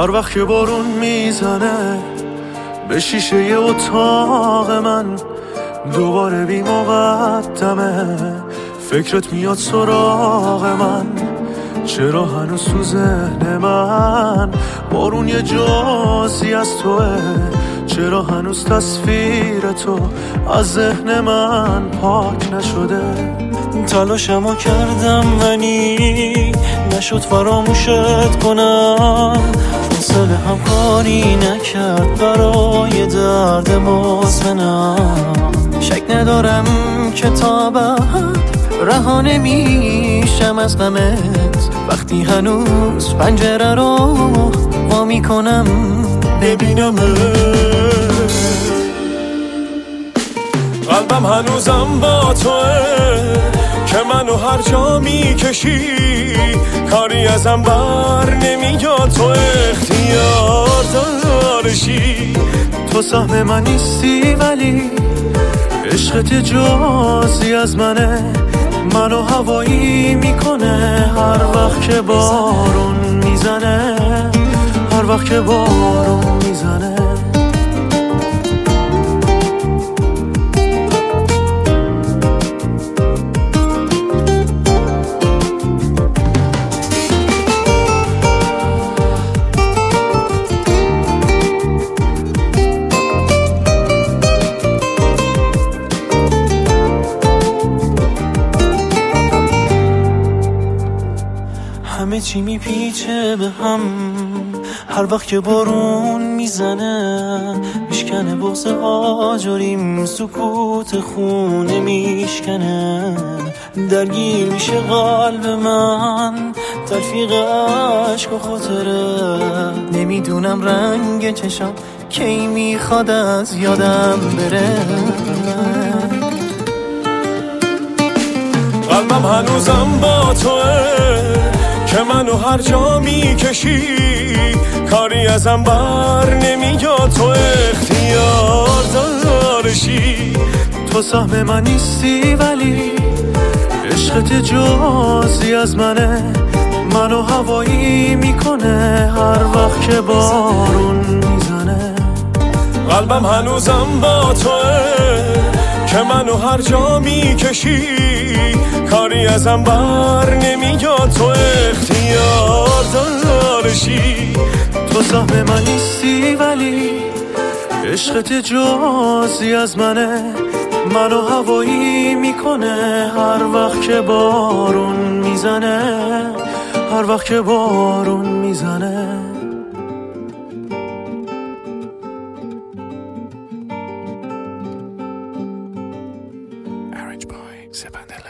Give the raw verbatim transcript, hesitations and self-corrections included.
هر وقت که بارون میزنه به شیشه اتاق من دوباره بی مقدمه فکرت میاد سراغ من. چرا هنوز تو ذهن من بارون یه جازی از توه؟ چرا هنوز تصویر تو از ذهن من پاک نشده؟ تلاشمو کردم ولی نشد فراموشت کنم. فاصله هم کاری نکرد برای درد مزمنم. شک ندارم که تا بعد رها نمیشم از غمت. وقتی هنوز پنجره رو وا میکنم ببینمت. قلبم هنوزم با توه که منو هر جا میکشی. کاری ازم بر نمیاد تو اختیار دارشی. تو سهم من نیستی ولی عشقت جازی از منه. منو هوایی میکنه هر وقت که بارون میزنه. هر وقت که بارون میزنه. همه چی میپیچه به هم هر وقت که بارون میزنه. میشکنه بغض آجریم سکوت خونه میشکنه. درگیر میشه قلب من تلفیق عشق و خاطره. نمیدونم رنگ چشم کی میخواد از یادم بره. قلبم هنوزم با توه که منو هر جا میکشی. کاری ازم بر نمیاد تو اختیار دارشی. تو سهم من نیستی ولی عشقت جازی از منه. منو هوایی میکنه هر وقت که بارون میزنه. قلبم هنوزم با توه که منو هر جا میکشی. کاری ازم بر نمیاد تو اختیار دارشی. تو سهم من نیستی ولی عشقت جازی از منه. منو هوایی میکنه هر وقت که بارون میزنه. هر وقت که بارون میزنه. Arranged by Sepan